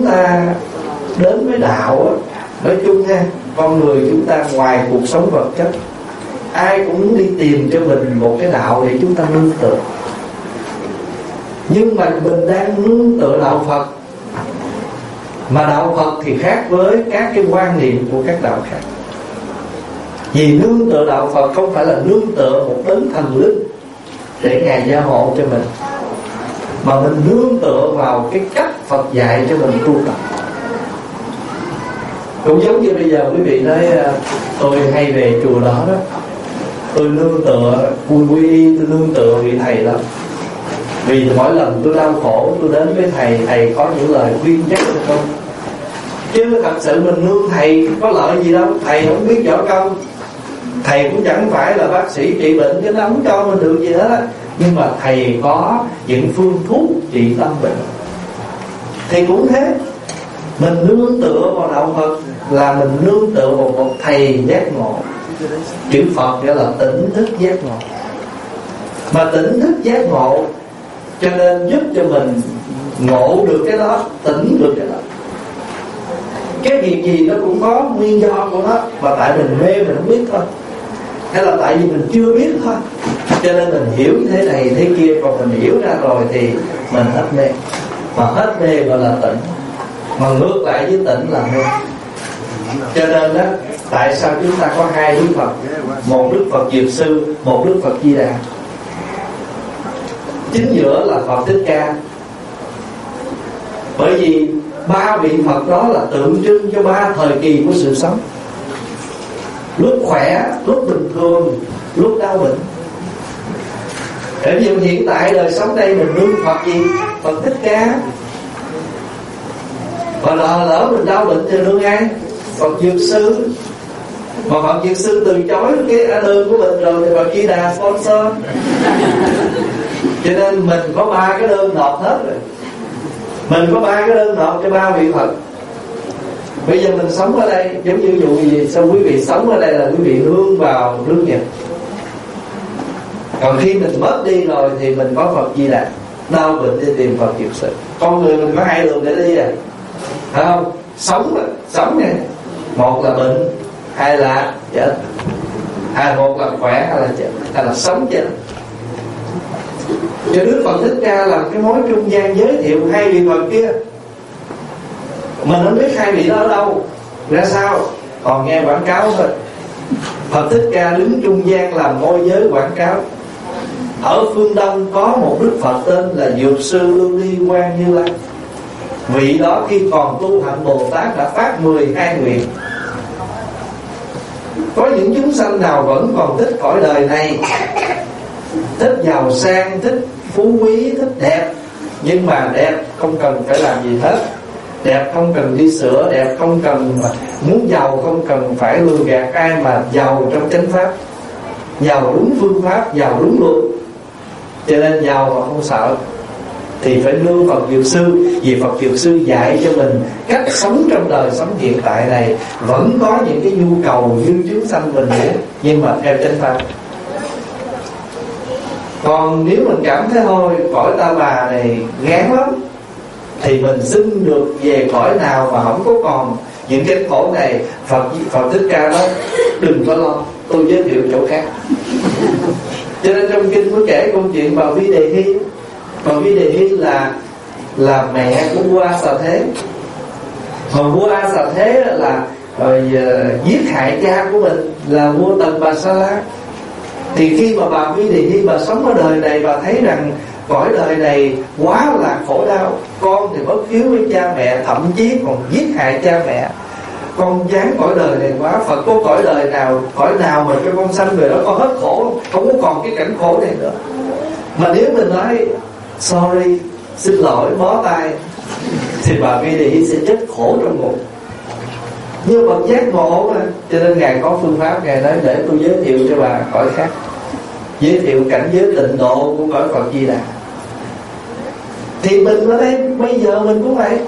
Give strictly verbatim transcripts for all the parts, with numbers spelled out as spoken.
ta đến với đạo á, nói chung ha, con người chúng ta ngoài cuộc sống vật chất, ai cũng muốn đi tìm cho mình một cái đạo để chúng ta nương tựa. Nhưng mà mình đang nương tựa đạo Phật. Mà đạo Phật thì khác với các cái quan niệm của các đạo khác. Vì nương tựa đạo Phật không phải là nương tựa một đấng thần linh để Ngài gia hộ cho mình, mà mình nương tựa vào cái cách Phật dạy cho mình tu tập. Cũng giống như bây giờ quý vị nói tôi hay về chùa đó đó, tôi nương tựa quy quy y, tôi nương tựa vị thầy đó. Vì mỗi lần tôi đau khổ, tôi đến với thầy, thầy có những lời khuyên chắc cho tôi. Chứ thật sự mình nương thầy có lợi gì đâu. Thầy không biết võ công, thầy cũng chẳng phải là bác sĩ trị bệnh, chứ nó không cho mình được gì hết. Nhưng mà thầy có những phương thuốc trị tâm bệnh. Thì cũng thế, mình nương tựa vào đạo Phật là mình nương tựa vào một thầy giác ngộ. Chữ Phật gọi là tỉnh thức giác ngộ. Mà tỉnh thức giác ngộ cho nên giúp cho mình ngộ được cái đó, tỉnh được cái đó. Cái việc gì nó cũng có nguyên do của nó, mà tại mình mê mình không biết thôi, hay là tại vì mình chưa biết thôi, cho nên mình hiểu thế này thế kia. Còn mình hiểu ra rồi thì mình hết mê. Mà hết mê gọi là tỉnh. Mà ngược lại với tỉnh là mê. Cho nên đó, tại sao chúng ta có hai Đức Phật, một Đức Phật Dược Sư, một Đức Phật Di Đà. Chính giữa là Phật Thích Ca. Bởi vì ba vị Phật đó là tượng trưng cho ba thời kỳ của sự sống. Lúc khỏe, lúc bình thường, lúc đau bệnh. Để ví dụ hiện tại đời sống đây mình nương Phật gì? Phật Thích Ca. Và lỡ, lỡ mình đau bệnh thì nương ai? Phật Dược Sư. Mà Phật Dược Sư từ chối cái đơn của mình rồi thì Phật Di Đà sponsor. Cho nên mình có ba cái đơn nộp hết rồi. Mình có ba cái đơn nộp cho ba vị Phật. Bây giờ mình sống ở đây, giống như dụ gì, sao quý vị sống ở đây là quý vị nương vào nước Nhật. Còn khi mình mất đi rồi thì mình có Phật Di Đà. Đau bệnh đi tìm Phật Dược Sư. Con người mình có hai đường để đi à, phải không? Sống là sống nha. Một là bệnh, hai là chết. Hai một là khỏe, hai là chết, hay là sống chết. Cho Đức Phật Thích Ca là cái mối trung gian giới thiệu hai vị Phật kia. Mình không biết hai vị đó ở đâu, ra sao, còn nghe quảng cáo thôi. Phật Thích Ca đứng trung gian làm môi giới quảng cáo. Ở phương Đông có một Đức Phật tên là Dược Sư Lưu Ly Quang Như Lai. Vị đó khi còn tu hạnh Bồ Tát đã phát mười hai nguyện. Có những chúng sanh nào vẫn còn thích cõi đời này, thích giàu sang, thích phú quý, thích đẹp. Nhưng mà đẹp không cần phải làm gì hết. Đẹp không cần đi sửa, đẹp không cần mà muốn giàu không cần phải lừa gạt ai, mà giàu trong chánh pháp, giàu đúng phương pháp, giàu đúng luật. Cho nên giàu mà không sợ thì phải nương Phật Dược Sư. Vì Phật Dược Sư dạy cho mình cách sống trong đời sống hiện tại này. Vẫn có những cái nhu cầu như chúng sanh mình nữa, nhưng mà theo chánh pháp. Còn nếu mình cảm thấy thôi cõi ta bà này gán lắm, thì mình xin được về cõi nào mà không có còn những cái khổ này. Phật Phật Thích Ca nói đừng có lo, tôi giới thiệu chỗ khác. Cho nên trong kinh có kể câu chuyện bà Vi Đề Hy. Bà Vi Đề Hy là là mẹ của vua A Xà Thế. Mà vua A Xà Thế là rồi, uh, giết hại cha của mình là vua Tần Bà Sa La. Thì khi mà bà Vi Đề Hy bà sống ở đời này, bà thấy rằng cõi đời này quá là khổ đau. Con thì bất hiếu với cha mẹ, thậm chí còn giết hại cha mẹ. Con chán cõi đời này quá. Phật có cõi đời nào, cõi nào mà cho con sanh về đó con hết khổ, không có còn cái cảnh khổ này nữa. Mà nếu mình nói sorry, xin lỗi, bó tay, thì bà Vi Đề Hy sẽ chết khổ trong ngục. Nhưng mà giác ngộ mà, cho nên Ngài có phương pháp. Ngài nói để tôi giới thiệu cho bà cõi khác, giới thiệu cảnh giới tịnh độ của cõi Phật Di Đà. Thì mình ở đây bây giờ mình cũng vậy.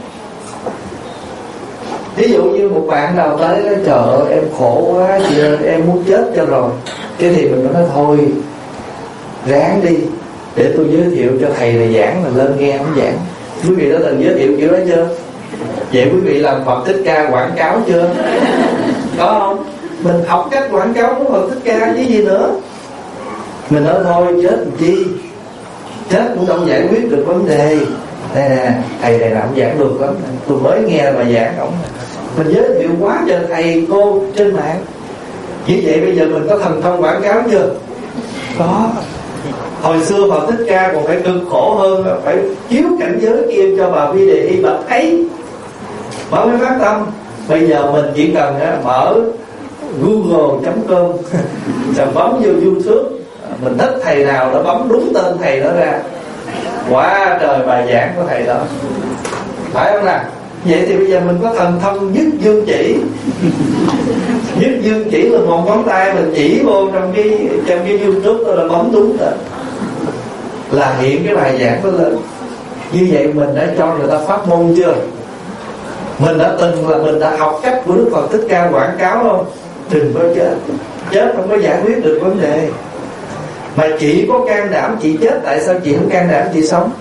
Ví dụ như một bạn nào tới nói trời ơi em khổ quá chị ơi, em muốn chết cho rồi. Cái thì mình nói thôi ráng đi, để tôi giới thiệu cho thầy này giảng, là lên nghe không giảng. Quý vị đã từng giới thiệu kiểu đó chưa? Vậy quý vị làm Phật Thích Ca quảng cáo chưa? Có không? Mình học cách quảng cáo của Phật Thích Ca chứ gì nữa. Mình nói thôi chết làm chi, chết cũng không giải quyết được vấn đề. Đây nè, thầy này làm giảng được lắm, tôi mới nghe mà giảng ổng. Mình giới thiệu quá cho thầy cô trên mạng. Như vậy bây giờ mình có thần thông quảng cáo chưa? Có. Hồi xưa Phật Thích Ca còn phải cực khổ hơn, phải chiếu cảnh giới kia cho bà Vi Đề Hy bà thấy, bà mới phát tâm. Bây giờ mình chỉ cần mở google chấm com rồi bấm vô YouTube, mình thích thầy nào đó bấm đúng tên thầy đó ra, quá trời bài giảng của thầy đó, phải không nào? Vậy thì bây giờ mình có thần thông nhất dương chỉ. Nhất dương chỉ là một ngón tay mình chỉ vô trong cái trong cái YouTube đó là bấm đúng rồi, là hiện cái bài giảng đó lên. Như vậy mình đã cho người ta pháp môn chưa? Mình đã từng là mình đã học cách của Đức Phật Thích Ca quảng cáo không? Đừng có chết. Chết không có giải quyết được vấn đề. Mà chị có can đảm chị chết, tại sao chị không can đảm chị sống?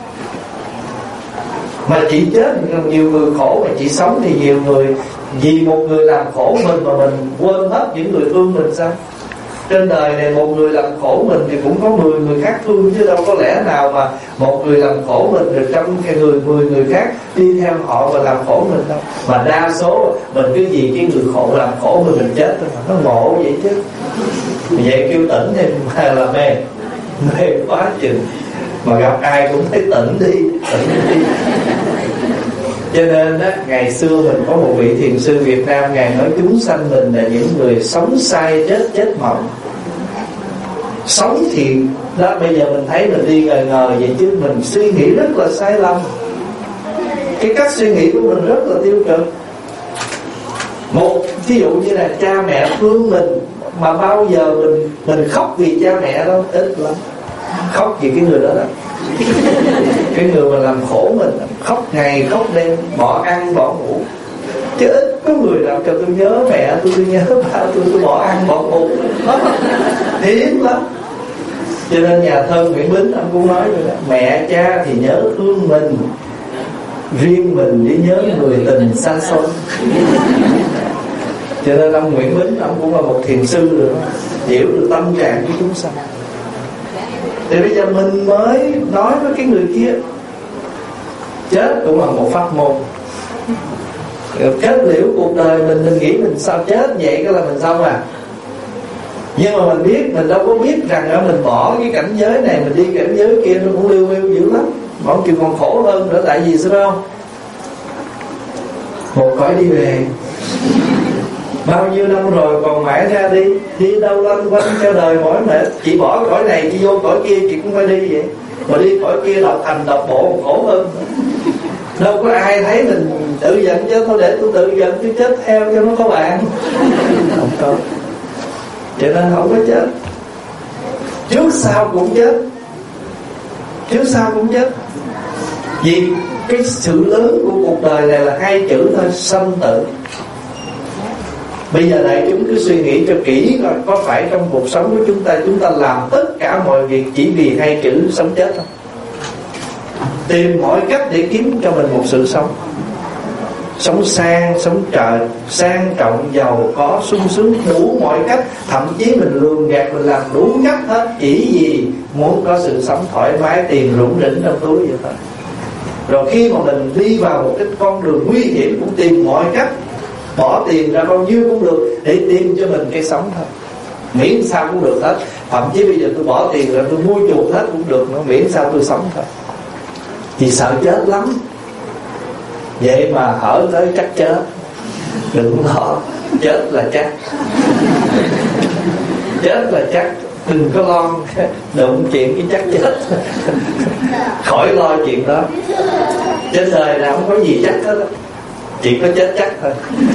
Mà chị chết nhiều người khổ, mà chị sống thì nhiều người, vì một người làm khổ mình mà mình quên hết những người thương mình sao? Trên đời này một người làm khổ mình thì cũng có mười người khác thương, chứ đâu có lẽ nào mà một người làm khổ mình rồi trong cái người mười người khác đi theo họ và làm khổ mình đâu. Mà đa số mình cứ vì cái người khổ làm khổ mình mình chết thôi, nó ngộ vậy chứ. Vậy kêu tỉnh thì mà là mê, mê quá chừng. Mà gặp ai cũng thấy tỉnh đi, tỉnh đi. Cho nên á, ngày xưa mình có một vị thiền sư Việt Nam, ngài nói chúng sanh mình là những người sống sai chết chết mộng. Sống thì đó, bây giờ mình thấy mình đi ngờ ngờ vậy chứ mình suy nghĩ rất là sai lầm. Cái cách suy nghĩ của mình rất là tiêu cực. Một ví dụ như là cha mẹ thương mình, mà bao giờ mình mình khóc vì cha mẹ đâu, ít lắm. Khóc vì cái người đó đó, cái người mà làm khổ mình, khóc ngày khóc đêm, bỏ ăn bỏ ngủ. Chứ ít có người nào cho tôi nhớ mẹ tôi, tôi nhớ ba tôi, tôi bỏ ăn bỏ ngủ. Hiếm lắm. Cho nên nhà thơ Nguyễn Bính ông cũng nói rồi đó, mẹ cha thì nhớ thương mình, riêng mình đi nhớ người tình xa xôi. Cho nên ông Nguyễn Bính ông cũng là một thiền sư rồi đó, hiểu được tâm trạng của chúng sanh. Thì bây giờ mình mới nói với cái người kia, chết cũng là một pháp môn. Kết liễu cuộc đời mình, mình nghĩ mình sao chết vậy cái là mình xong à. Nhưng mà mình biết, mình đâu có biết rằng là mình bỏ cái cảnh giới này, mình đi cảnh giới kia nó cũng lưu mưu dữ lắm, mà chịu còn khổ hơn nữa. Tại vì sao không? Một cõi đi về, bao nhiêu năm rồi còn mãi ra đi, đi đâu lanh quanh cho đời mỏi mệt. Chị bỏ cõi này, chị vô cõi kia, chị cũng phải đi vậy. Mà đi cõi kia độc thành độc bộ khổ hơn. Đâu có ai thấy mình tự giận chứ, thôi để tôi tự giận tôi chết theo cho nó có bạn. Không có. Cho nên không có chết. Trước sau cũng chết. Trước sau cũng chết. Vì cái sự lớn của cuộc đời này là hai chữ thôi, sanh tử. Bây giờ đại chúng cứ suy nghĩ cho kỹ coi, có phải trong cuộc sống của chúng ta, chúng ta làm tất cả mọi việc chỉ vì hai chữ sống chết không? Tìm mọi cách để kiếm cho mình một sự sống. Sống sang, sống trời, sang trọng, giàu có, sung sướng, đủ mọi cách. Thậm chí mình lường gạt, mình làm đủ cách hết, chỉ vì muốn có sự sống thoải mái, tiền rủng rỉnh trong túi vậy thôi. Rồi khi mà mình đi vào một cái con đường nguy hiểm cũng tìm mọi cách, bỏ tiền ra bao nhiêu cũng được để tìm cho mình cái sống thôi. Miễn sao cũng được hết. Thậm chí bây giờ tôi bỏ tiền ra tôi mua chuộc hết cũng được nữa, miễn sao tôi sống thôi. Vì sợ chết lắm. Vậy mà hở tới chắc chết, đừng lo, chết là chắc. Chết là chắc, đừng có lo đụng chuyện cái chắc chết. Khỏi lo chuyện đó. Trên đời nào không có gì chắc hết đó, chỉ có chết chắc thôi.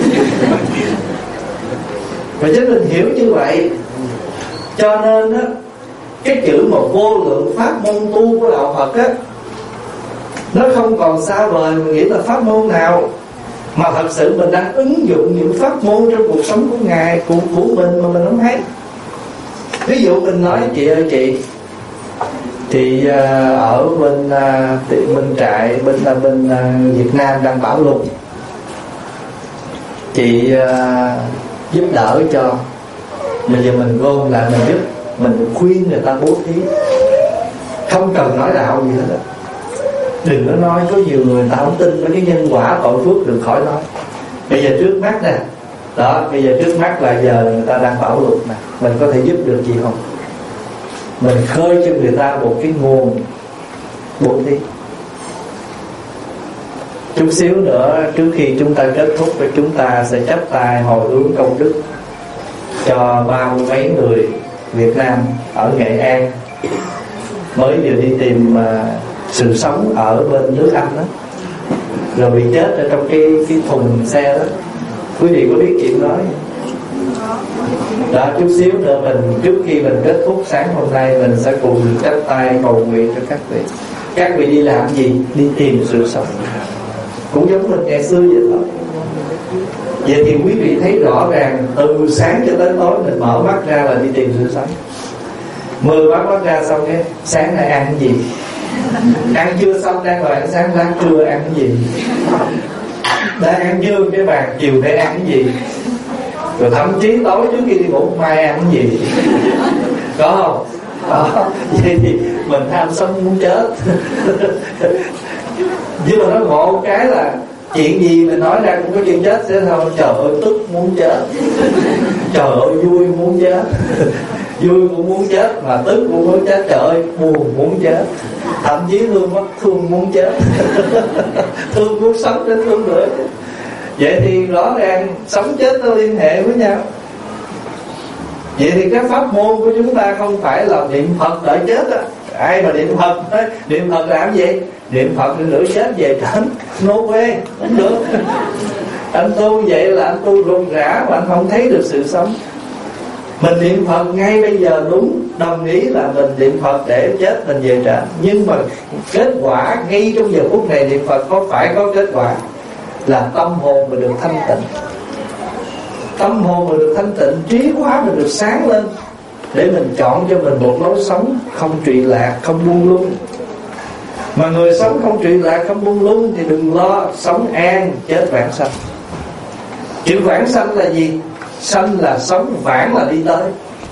Và chính mình hiểu như vậy. Cho nên á, cái chữ mà vô lượng pháp môn tu của đạo Phật á, nó không còn xa vời mình nghĩ là pháp môn nào, mà thật sự mình đang ứng dụng những pháp môn trong cuộc sống của Ngài, của, của mình mà mình không thấy. Ví dụ mình nói chị ơi chị, thì uh, ở bên uh, bên trại bên uh, bên uh, Việt Nam đang bão lụt, chị uh, giúp đỡ cho. Bây giờ mình gom lại mình giúp, mình khuyên người ta bố thí, không cần nói đạo gì hết. Đừng có nói, có nhiều người ta không tin với cái nhân quả tội phước, đừng khỏi nói. Bây giờ trước mắt nè, đó, bây giờ trước mắt là giờ người ta đang bảo luật nè, mình có thể giúp được gì không? Mình khơi cho người ta một cái nguồn bố thí. Chút xíu nữa trước khi chúng ta kết thúc thì chúng ta sẽ chắp tay hồi hướng công đức cho ba mươi mấy người Việt Nam ở Nghệ An mới vừa đi tìm uh, sự sống ở bên nước Anh đó, rồi bị chết ở trong cái cái thùng xe đó. Quý vị có biết chuyện đó? Đó, chút xíu nữa mình trước khi mình kết thúc sáng hôm nay, mình sẽ cùng chắp tay cầu nguyện cho các vị. Các vị đi làm gì? Đi tìm sự sống, cũng giống mình ngày xưa vậy thôi. Vậy thì quý vị thấy rõ ràng từ sáng cho tới tối mình mở mắt ra là đi tìm sự sống. Mười mắt mắt ra xong cái sáng nay ăn cái gì? Ăn chưa xong đang ngồi ăn sáng, lát trưa ăn cái gì? Đã ăn dương cái bàn, chiều nay ăn cái gì? Rồi thậm chí tối trước khi đi ngủ mai ăn cái gì? Có không? Đó. Vậy thì mình tham sống muốn chết. Nhưng mà nó ngộ cái là chuyện gì mình nói ra cũng có chuyện chết sẽ thôi. Trời ơi tức muốn chết, trời ơi vui muốn chết, vui cũng muốn chết, mà tức cũng muốn chết. Trời ơi buồn muốn chết, thậm chí thương mất thương muốn chết. Thương muốn sống đến thương nữa. Vậy thì rõ ràng sống chết nó liên hệ với nhau. Vậy thì cái pháp môn của chúng ta không phải là niệm Phật đợi chết á. Ai mà niệm Phật ấy, niệm Phật làm gì? Niệm Phật nữa chết về trển, no way, không được. Anh tu vậy là anh tu run rã và anh không thấy được sự sống. Mình niệm Phật ngay bây giờ đúng, đồng ý là mình niệm Phật để chết mình về trển. Nhưng mà kết quả ngay trong giờ phút này niệm Phật có phải có kết quả là tâm hồn mình được thanh tịnh. Tâm hồn mình được thanh tịnh, trí hóa mình được sáng lên, để mình chọn cho mình một lối sống không trụy lạc, không buông lung. Mà người sống không trụy lạc, không buông lung thì đừng lo, sống an, chết vãng sanh. Chữ vãng sanh là gì? Sanh là sống, vãng là đi tới.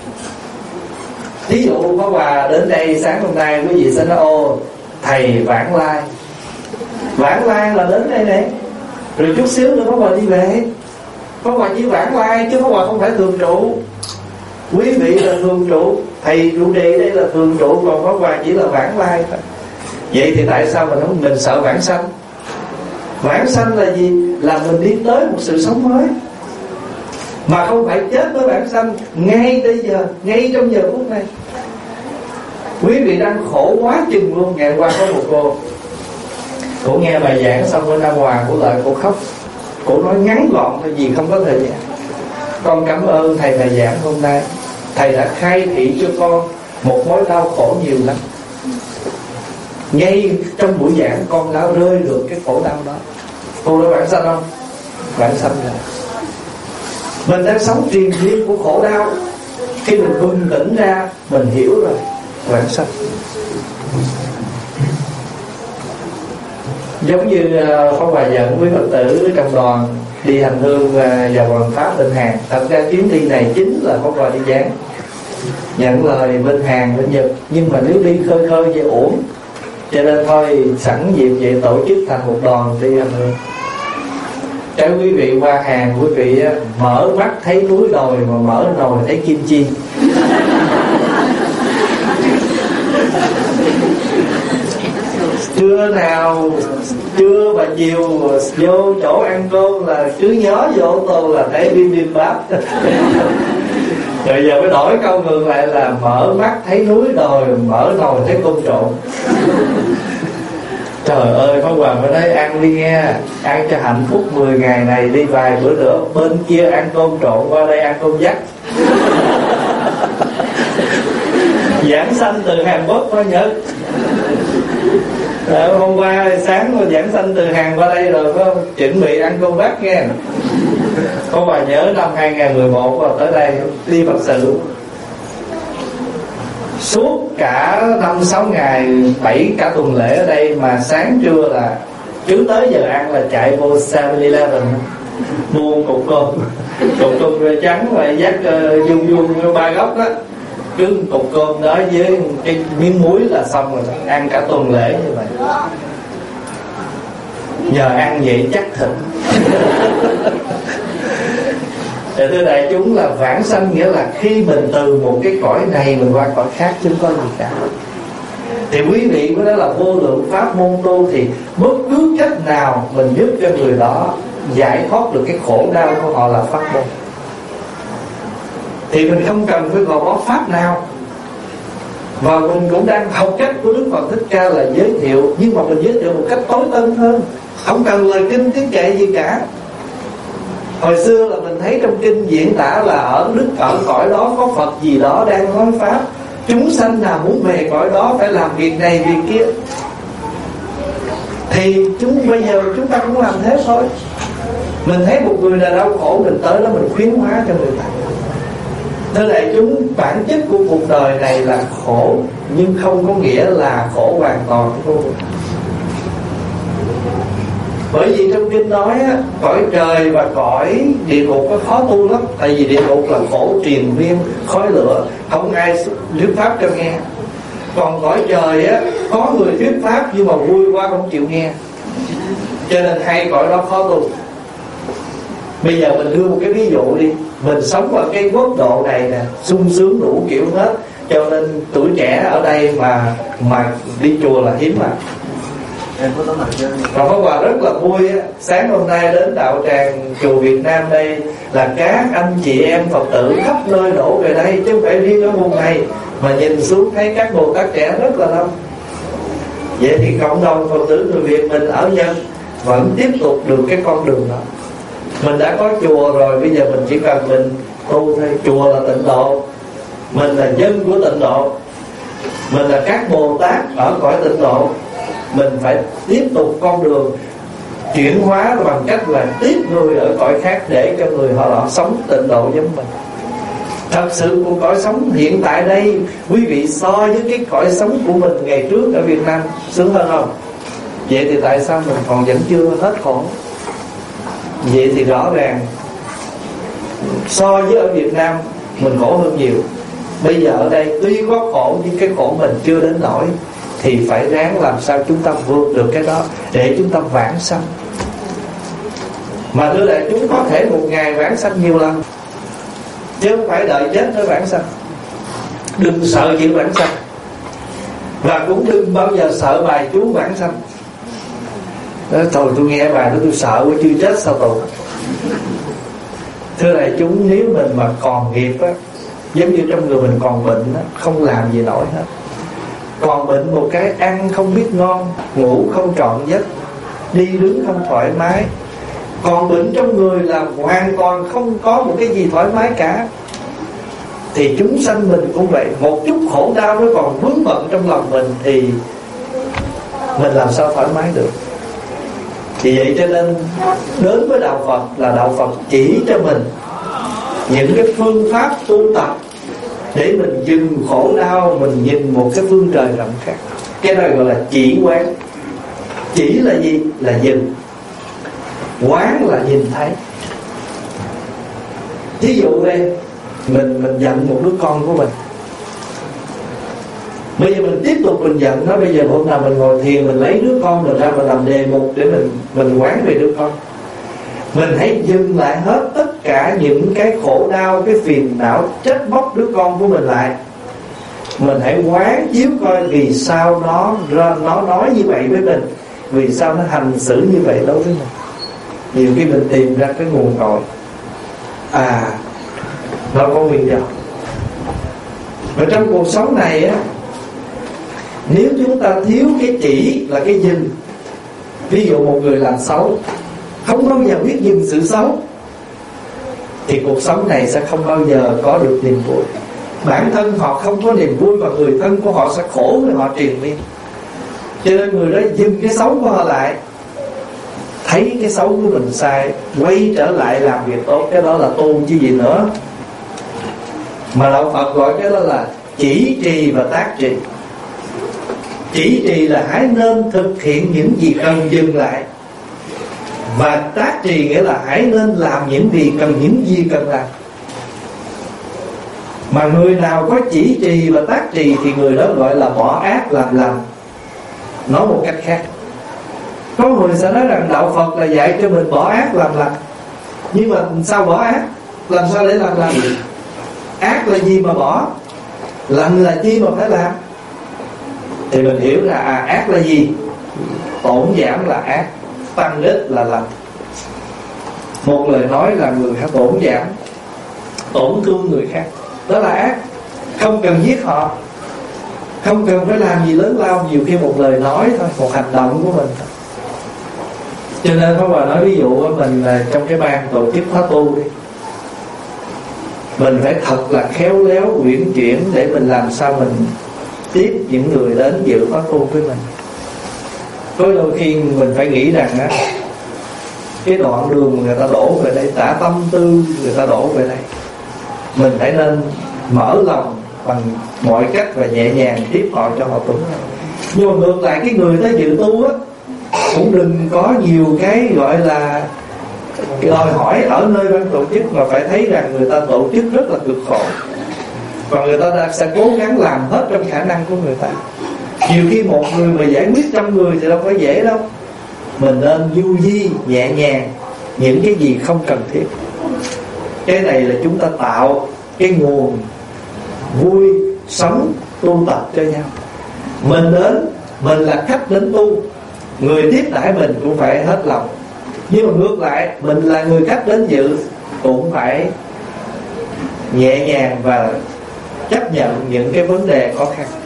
Ví dụ Pháp Hòa đến đây sáng hôm nay, quý vị sẽ nói ô thầy vãng lai. Vãng lai là đến đây này, rồi chút xíu nữa Pháp Hòa đi về. Pháp Hòa chỉ vãng lai chứ Pháp Hòa không phải thường trụ. Quý vị là thường trụ, thầy trụ trì đây là thường trụ, còn Pháp Hòa chỉ là vãng lai thôi. Vậy thì tại sao mình không mình sợ vãng sanh? Vãng sanh là gì? Là mình đi tới một sự sống mới, mà không phải chết với vãng sanh ngay bây giờ, ngay trong giờ phút này. Quý vị đang khổ quá chừng luôn. Ngày qua có một cô, cô nghe bài giảng xong ở Nam Hòa, cô lại cô khóc. Cô nói ngắn gọn thôi vì không có thời gian: con cảm ơn thầy bài giảng hôm nay, thầy đã khai thị cho con một mối đau khổ nhiều lắm. Ngay trong buổi giảng con đã rơi được cái khổ đau đó. Cô đã vãng sanh không? Vãng sanh rồi. Mình đang sống triền miên của khổ đau. Khi mình bừng tỉnh ra, mình hiểu rồi, vãng sanh. Giống như Pháp Hòa dẫn với Phật tử trong đoàn đi hành hương vào hoàng pháp bên Hàn. Thật ra chuyến đi này chính là Pháp Hòa đi giảng, nhận lời bên Hàn, bên Nhật. Nhưng mà nếu đi khơi khơi vậy uổng, cho nên thôi sẵn dịp vậy tổ chức thành một đoàn đi hành hương. Cho quý vị qua Hàn, quý vị mở mắt thấy núi đồi, mà mở nồi thấy kim chi. Trưa nào, trưa và chiều vô chỗ ăn cơm là cứ nhớ vô ô tô là thấy bibimbap. Rồi giờ mới đổi câu ngược lại là mở mắt thấy núi đồi, mở nồi thấy cơm trộn. Trời ơi, Pháp Hòa mới nói ăn đi nghe, ăn cho hạnh phúc mười ngày này, đi vài bữa nữa bên kia ăn cơm trộn, qua đây ăn cơm dắt. Giảng sanh từ Hàn Quốc qua Nhật. Rồi, hôm qua sáng mà giảng sanh từ Hàn qua đây rồi có chuẩn bị ăn cơm vắt nghe. Pháp Hòa nhớ năm hai nghìn mười một vào tới đây đi Phật sự, suốt cả năm sáu ngày, bảy cả tuần lễ ở đây, mà sáng trưa là cứ tới giờ ăn là chạy vô seven eleven mua cục cơm cục cơm trắng và dắt uh, vuông vuông ba góc đó, cứ cục cơm đó với cái miếng muối là xong rồi, ăn cả tuần lễ như vậy. Nhờ ăn vậy chắc thịt. Để thưa đại chúng, là vãng sanh nghĩa là khi mình từ một cái cõi này mình qua cõi khác chứ không có gì cả. Thì quý vị có nói là vô lượng pháp môn tu, thì bất cứ cách nào mình giúp cho người đó giải thoát được cái khổ đau của họ là pháp môn. Thì mình không cần phải gò bó pháp nào. Và mình cũng đang học cách của Đức Phật Thích Ca là giới thiệu, nhưng mà mình giới thiệu một cách tối tân hơn, không cần lời kinh tiếng kệ gì cả. Hồi xưa là mình thấy trong kinh diễn tả là ở Đức ở cõi đó có Phật gì đó đang nói pháp, chúng sanh nào muốn về cõi đó phải làm việc này việc kia. Thì chúng bây giờ chúng ta cũng làm thế thôi. Mình thấy một người là đau khổ, mình tới đó mình khuyến hóa cho người ta. Thưa đại chúng, bản chất của cuộc đời này là khổ, nhưng không có nghĩa là khổ hoàn toàn của cuộc. Bởi vì trong kinh nói á, cõi trời và cõi địa ngục có khó tu lắm. Tại vì địa ngục là khổ triền miên, khói lửa, không ai thuyết pháp cho nghe. Còn cõi trời á, có người thuyết pháp nhưng mà vui quá không chịu nghe, cho nên hai cõi đó khó tu. Bây giờ mình đưa một cái ví dụ đi. Mình sống ở cái quốc độ này nè, sung sướng đủ kiểu hết, cho nên tuổi trẻ ở đây mà mà đi chùa là hiếm mà. Còn Pháp Hòa rất là vui á. Sáng hôm nay đến đạo tràng chùa Việt Nam đây là các anh chị em Phật tử khắp nơi đổ về đây, chứ không phải riêng ở vùng này. Mà nhìn xuống thấy các Bồ Tát trẻ rất là đông. Vậy thì cộng đồng Phật tử người Việt mình ở Nhân vẫn tiếp tục được cái con đường đó. Mình đã có chùa rồi, bây giờ mình chỉ cần mình tu thôi. Chùa là tịnh độ, mình là dân của tịnh độ, mình là các Bồ Tát ở cõi tịnh độ. Mình phải tiếp tục con đường chuyển hóa bằng cách là tiếp người ở cõi khác, để cho người họ, họ sống tịnh độ giống mình. Thật sự của cõi sống hiện tại đây, quý vị so với cái cõi sống của mình ngày trước ở Việt Nam sướng hơn không? Vậy thì tại sao mình còn vẫn chưa hết khổ? Vậy thì rõ ràng so với ở Việt Nam mình khổ hơn nhiều. Bây giờ ở đây tuy có khổ nhưng cái khổ mình chưa đến nỗi, thì phải ráng làm sao chúng ta vượt được cái đó để chúng ta vãng sanh. Mà thưa đại chúng, có thể một ngày vãng sanh nhiều lần, chứ không phải đợi chết mới vãng sanh. Đừng sợ chuyện vãng sanh, và cũng đừng bao giờ sợ bài chú vãng sanh. Đó, thôi tôi nghe bài đó tôi sợ quá, chưa chết sao tù. Thưa đại chúng, nếu mình mà còn nghiệp á, giống như trong người mình còn bệnh á, không làm gì nổi hết. Còn bệnh một cái, ăn không biết ngon, ngủ không trọn giấc, đi đứng không thoải mái. Còn bệnh trong người là hoàn toàn không có một cái gì thoải mái cả. Thì chúng sanh mình cũng vậy, một chút khổ đau nó còn vướng bận trong lòng mình, thì mình làm sao thoải mái được. Vì vậy cho nên đến với đạo Phật là đạo Phật chỉ cho mình những cái phương pháp tu tập để mình dừng khổ đau, mình nhìn một cái phương trời rộng khác. Cái này gọi là chỉ quán. Chỉ là gì? Là dừng. Quán là nhìn thấy. Thí dụ đây, mình mình giận một đứa con của mình, bây giờ mình tiếp tục mình giận nó. Bây giờ hôm nào mình ngồi thiền, mình lấy đứa con mình ra, mình làm đề mục để mình mình quán về đứa con. Mình hãy dừng lại hết tất cả những cái khổ đau, cái phiền não trách móc đứa con của mình lại. Mình hãy quán chiếu coi vì sao nó nó nói như vậy với mình, vì sao nó hành xử như vậy đối với mình. Nhiều khi mình tìm ra cái nguồn cội, à, nó có nguyên do. Và trong cuộc sống này á, nếu chúng ta thiếu cái chỉ là cái dừng. Ví dụ một người làm xấu, không bao giờ biết dừng sự xấu, thì cuộc sống này sẽ không bao giờ có được niềm vui. Bản thân họ không có niềm vui, và người thân của họ sẽ khổ với họ triền miên. Cho nên người đó dừng cái xấu của họ lại, thấy cái xấu của mình sai, quay trở lại làm việc tốt. Cái đó là tu chứ gì nữa. Mà đạo Phật gọi cái đó là chỉ trì và tác trì. Chỉ trì là hãy nên thực hiện những gì cần dừng lại, Và tác trì nghĩa là hãy nên làm những gì cần, những gì cần làm. Mà người nào có chỉ trì và tác trì thì người đó gọi là bỏ ác làm lành. Nói một cách khác, có người sẽ nói rằng đạo Phật là dạy cho mình bỏ ác làm lành. Nhưng mà sao bỏ ác? Làm sao để làm lành? Ác là gì mà bỏ? Lành là chi mà phải làm? Thì mình hiểu là à, ác là gì? Tổn giảm là ác, tăng ích là lành. Một lời nói là người phải tổn giảm, tổn thương người khác, đó là ác. Không cần giết họ, không cần phải làm gì lớn lao, nhiều khi một lời nói thôi, một hành động của mình thôi. Cho nên Pháp Hòa nói ví dụ của mình là trong cái ban tổ chức khóa tu đi, mình phải thật là khéo léo uyển chuyển để mình làm sao mình tiếp những người đến dự khóa tu với mình. Có đôi khi mình phải nghĩ rằng á, cái đoạn đường người ta đổ về đây, cả tâm tư người ta đổ về đây, mình phải nên mở lòng bằng mọi cách và nhẹ nhàng tiếp họ cho họ tuân. Nhưng mà ngược lại cái người tới dự tu á, cũng đừng có nhiều cái gọi là cái đòi hỏi ở nơi ban tổ chức, mà phải thấy rằng người ta tổ chức rất là cực khổ và người ta đã, sẽ cố gắng làm hết trong khả năng của người ta. Nhiều khi một người mà giải quyết trăm người thì đâu có dễ đâu. Mình nên du di nhẹ nhàng những cái gì không cần thiết. Cái này là chúng ta tạo cái nguồn vui sống tu tập cho nhau. Mình đến, mình là khách đến tu, người tiếp đãi mình cũng phải hết lòng. Nhưng mà ngược lại, mình là người khách đến dự cũng phải nhẹ nhàng và chấp nhận những cái vấn đề khó khăn.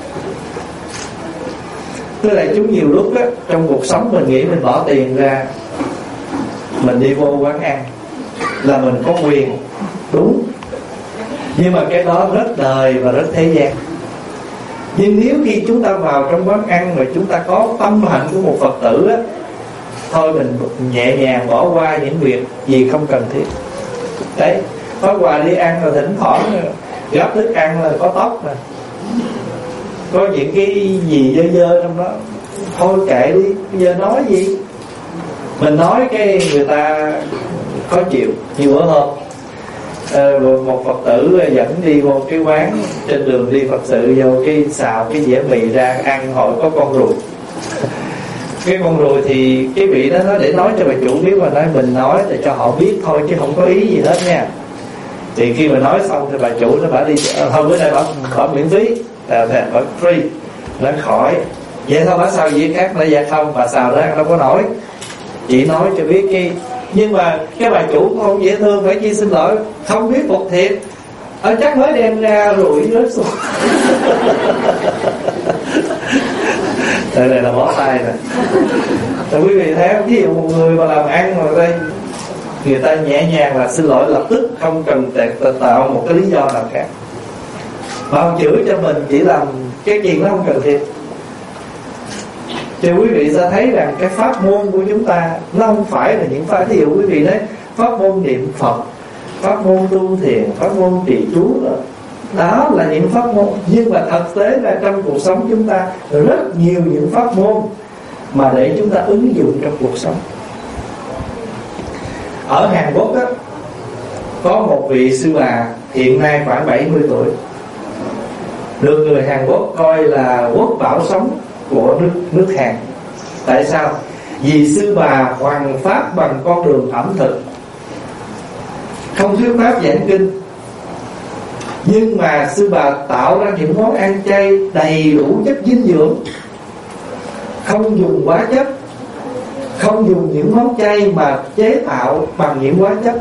Tức là chúng nhiều lúc á, trong cuộc sống mình nghĩ mình bỏ tiền ra, mình đi vô quán ăn là mình có quyền, đúng. Nhưng mà cái đó rất đời và rất thế gian. Nhưng nếu khi chúng ta vào trong quán ăn mà chúng ta có tâm hạnh của một Phật tử á, thôi mình nhẹ nhàng bỏ qua những việc gì không cần thiết. Đấy, Pháp Hòa đi ăn rồi thỉnh thoảng gắp thức ăn là có tóc nè, có những cái gì dơ dơ trong đó, thôi kệ đi, bây giờ nói gì. Mình nói cái người ta khó chịu. Nhiều bữa hôm một Phật tử dẫn đi vô cái quán, trên đường đi Phật sự vô cái xào cái dĩa mì ra ăn, hỏi có con ruồi. Cái con ruồi thì cái vị đó nói để nói cho bà chủ biết, mà nói mình nói để cho họ biết thôi chứ không có ý gì hết nha. Thì khi mà nói xong thì bà chủ nó bảo đi thôi bữa nay bảo, bảo miễn phí, à, bảo free, nó khỏi. Vậy thôi bà sao gì khác, nó dạ không, bà xào đó ăn đâu có nổi, chỉ nói cho biết cái. Nhưng mà cái bà chủ cũng không dễ thương, phải chi xin lỗi, không biết một thiệt, ở chắc mới đem ra rồi rớt xuống. Đây này là bỏ tay nè. Rồi quý vị thấy ví dụ một người mà làm ăn mà đây, người ta nhẹ nhàng là xin lỗi lập tức, không cần tạo một cái lý do nào khác. Bao chửi cho mình chỉ làm cái chuyện nó không cần thiết. Cho quý vị sẽ thấy rằng cái pháp môn của chúng ta nó không phải là những pháp, ví dụ quý vị nói pháp môn niệm Phật, pháp môn tu thiền, pháp môn trì chú đó, đó là những pháp môn. Nhưng mà thực tế là trong cuộc sống chúng ta rất nhiều những pháp môn mà để chúng ta ứng dụng trong cuộc sống. Ở Hàn Quốc á, có một vị sư bà hiện nay khoảng bảy mươi tuổi, được người Hàn Quốc coi là quốc bảo sống của nước, nước Hàn. Tại sao? Vì sư bà hoằng pháp bằng con đường ẩm thực, không thuyết pháp giảng kinh, nhưng mà sư bà tạo ra những món ăn chay đầy đủ chất dinh dưỡng, không dùng hóa chất, không dùng những món chay mà chế tạo bằng những hóa chất,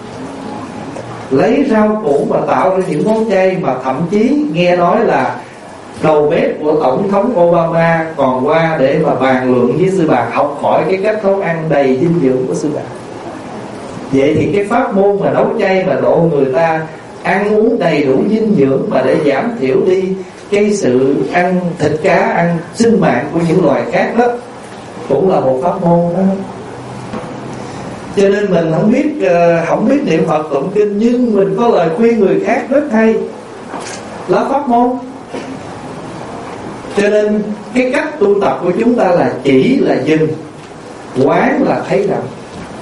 lấy rau củ mà tạo ra những món chay, mà thậm chí nghe nói là đầu bếp của Tổng thống Obama còn qua để mà bàn luận với sư bà, học hỏi cái cách nấu ăn đầy dinh dưỡng của sư bà. Vậy thì cái pháp môn mà nấu chay mà độ người ta ăn uống đầy đủ dinh dưỡng, mà để giảm thiểu đi cái sự ăn thịt cá, ăn sinh mạng của những loài khác đó, cũng là một pháp môn đó. Cho nên mình không biết không biết niệm Phật tụng kinh, nhưng mình có lời khuyên người khác rất hay, là pháp môn. Cho nên cái cách tu tập của chúng ta là chỉ là dừng, quán là thấy rằng,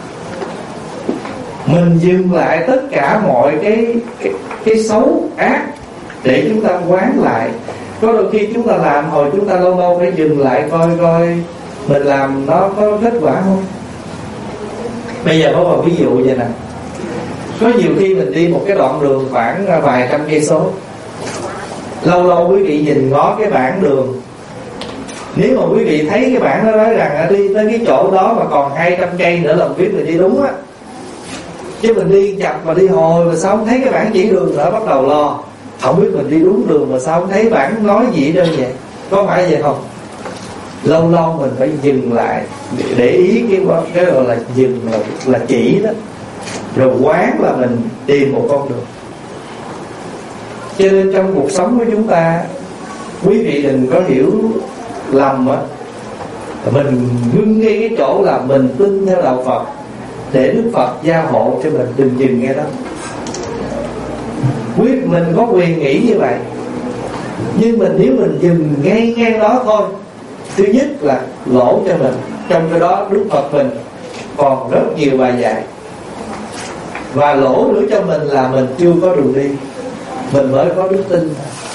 Mình dừng lại tất cả mọi cái cái, cái xấu ác để chúng ta quán lại. Có đôi khi chúng ta làm hồi chúng ta lâu lâu phải dừng lại coi coi mình làm nó có kết quả không. Bây giờ có một ví dụ vậy nè. Có nhiều khi mình đi một cái đoạn đường khoảng vài trăm cây số, lâu lâu quý vị nhìn ngó cái bảng đường. Nếu mà quý vị thấy cái bảng nó nói rằng đi tới cái chỗ đó mà còn hai trăm cây nữa là mình biết mình đi đúng á. Chứ mình đi chập mà đi hồi mà sao không thấy cái bảng chỉ đường nữa, bắt đầu lo không biết mình đi đúng đường mà sao không thấy bảng nói gì đâu vậy. Có phải vậy không? Lâu lâu mình phải dừng lại để, để ý cái cái gọi là dừng là, là chỉ đó, rồi quán là mình tìm một con đường. Cho nên trong cuộc sống của chúng ta, quý vị đừng có hiểu lầm á, mình ngưng ngay cái chỗ là mình tin theo đạo Phật để Đức Phật gia hộ cho mình, đừng dừng ngay đó. Quyết mình có quyền nghĩ như vậy, nhưng mình nếu mình dừng ngay ngay đó thôi, thứ nhất là lỗ cho mình. Trong cái đó Đức Phật mình còn rất nhiều bài dạy. Và lỗ nữa cho mình là mình chưa có đường đi, mình mới có đức tin.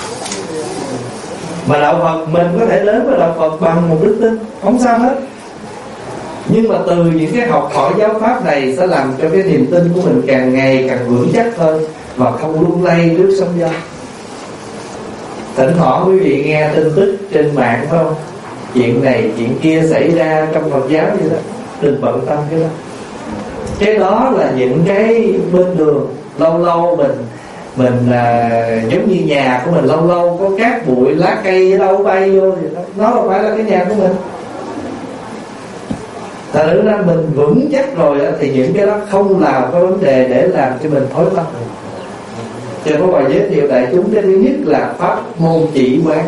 Mà đạo Phật mình có thể đến với đạo Phật bằng một đức tin, không sao hết. Nhưng mà từ những cái học hỏi giáo pháp này sẽ làm cho cái niềm tin của mình càng ngày càng vững chắc hơn, và không lung lay trước sóng gió. Thỉnh thoảng quý vị nghe tin tức trên mạng phải không? Chuyện này chuyện kia xảy ra trong Phật giáo vậy đó, đừng bận tâm cái đó. Cái đó là những cái bên đường. Lâu lâu mình Mình à, giống như nhà của mình, lâu lâu có cát bụi lá cây ở đâu bay vô thì nó, nó không phải là cái nhà của mình. Thật ra mình vững chắc rồi thì những cái đó không là cái vấn đề để làm cho mình thối tâm. Cho có bài giới thiệu đại chúng, cái thứ nhất là pháp môn chỉ quán.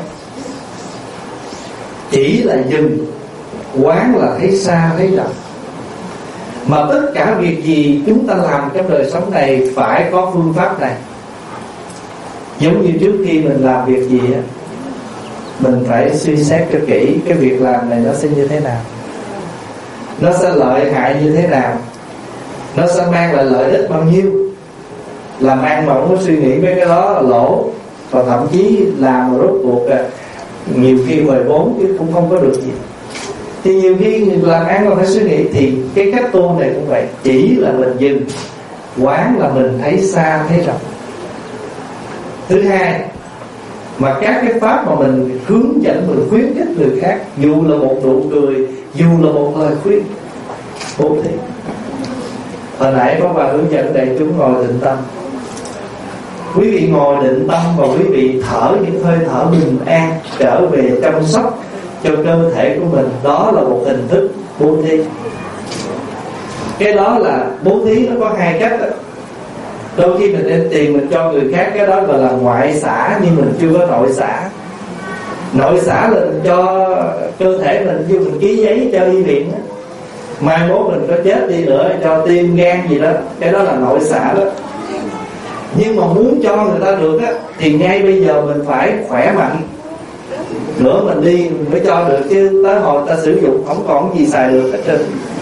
Chỉ là dừng, quán là thấy xa thấy rộng. Mà tất cả việc gì chúng ta làm trong đời sống này phải có phương pháp này. Giống như trước khi mình làm việc gì á, mình phải suy xét cho kỹ cái việc làm này nó sẽ như thế nào, nó sẽ lợi hại như thế nào, nó sẽ mang lại lợi ích bao nhiêu. Làm ăn mà không có suy nghĩ mấy cái đó là lỗ. Và thậm chí làm mà rốt cuộc à, nhiều khi mời vốn chứ cũng không có được gì. Thì nhiều khi làm ăn mà phải suy nghĩ. Thì cái cách tu này cũng vậy. Chỉ là mình dừng, quán là mình thấy xa thấy rộng. Thứ hai, mà các cái pháp mà mình hướng dẫn, mình khuyến khích người khác, dù là một nụ cười, dù là một lời khuyên, bố thí. Hồi nãy có bà hướng dẫn đại chúng ngồi định tâm. Quý vị ngồi định tâm và quý vị thở những hơi thở bình an, trở về chăm sóc cho cơ thể của mình. Đó là một hình thức bố thí. Cái đó là bố thí, nó có hai cách đó. Đôi khi mình đem tiền mình cho người khác, cái đó gọi là ngoại xả, nhưng mình chưa có nội xả. Nội xả là mình cho cơ thể mình, như mình ký giấy cho y viện đó. Mai mốt mình có chết đi nữa, cho tim gan gì đó, cái đó là nội xả đó. Nhưng mà muốn cho người ta được á, thì ngay bây giờ mình phải khỏe mạnh, nữa mình đi mình mới cho được. Chứ tới hồi ta sử dụng không còn gì xài được hết trơn.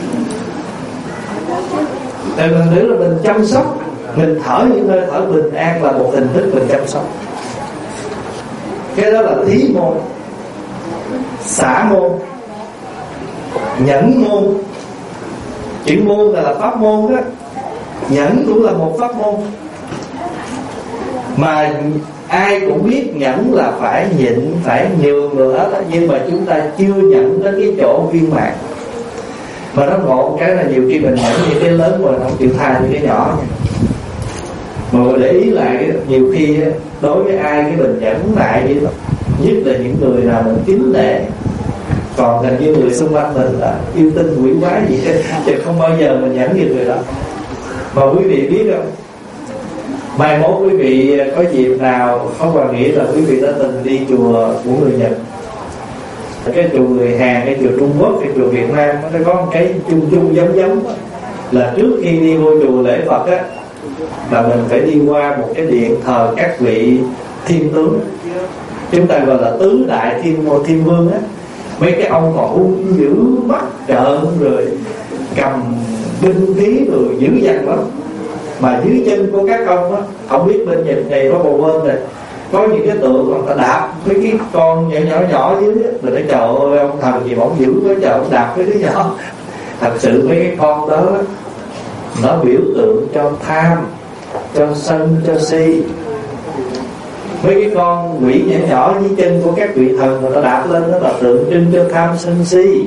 Thì mình nghĩ là mình chăm sóc, mình thở những hơi thở bình an là một hình thức mình chăm sóc. Cái đó là thí môn, xả môn, nhẫn môn. Chữ môn là, là pháp môn đó. Nhẫn cũng là một pháp môn. Mà ai cũng biết nhẫn là phải nhịn, phải nhường người hết đó. Nhưng mà chúng ta chưa nhận đến cái chỗ viên mãn. Mà nó ngộ cái là nhiều khi mình nhẫn những cái lớn mà không chịu tha những cái nhỏ. Mà để ý lại, nhiều khi đối với ai cái mình nhẫn nại vậy đó, nhất là những người nào mình kính nể. Còn gần như người xung quanh mình là yêu tinh quỷ quái gì hết, chứ không bao giờ mình nhẫn như người đó. Mà quý vị biết không, mai mốt quý vị có dịp nào, không bà nghĩ là quý vị đã từng đi chùa của người Nhật, cái chùa người Hàn, cái chùa Trung Quốc, cái chùa Việt Nam, nó có một cái chung chung giống giống đó. Là trước khi đi vô chùa lễ Phật á, là mình phải đi qua một cái điện thờ các vị thiên tướng, chúng ta gọi là tứ đại thiên mô thiên vương á. Mấy cái ông còn hung dữ, mắt trợn, rồi cầm binh khí rồi dữ dằn lắm. Mà dưới chân của các ông á, không biết bên Nhật này có bồ bên này có những cái tượng người ta đạp mấy cái con nhỏ nhỏ nhỏ dưới đó, người ta trời ơi ông thần gì mà ông dữ quá trời, ông đạp cái đứa nhỏ. Thật sự mấy cái con đó nó biểu tượng cho tham, cho sân, cho si. Mấy cái con quỷ nhỏ nhỏ dưới chân của các vị thần người ta đạp lên đó là tượng trưng cho tham sân si.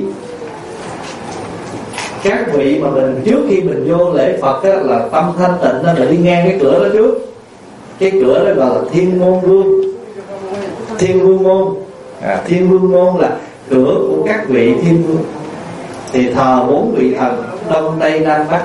Các vị mà mình trước khi mình vô lễ Phật á, là tâm thanh tịnh nên là đi ngang cái cửa đó trước. Cái cửa đó gọi là Thiên Môn Vương, Thiên Vương Môn. à, Thiên Vương Môn là cửa của các vị thiên vương. Thì thờ bốn vị thần Đông Tây Nam Bắc.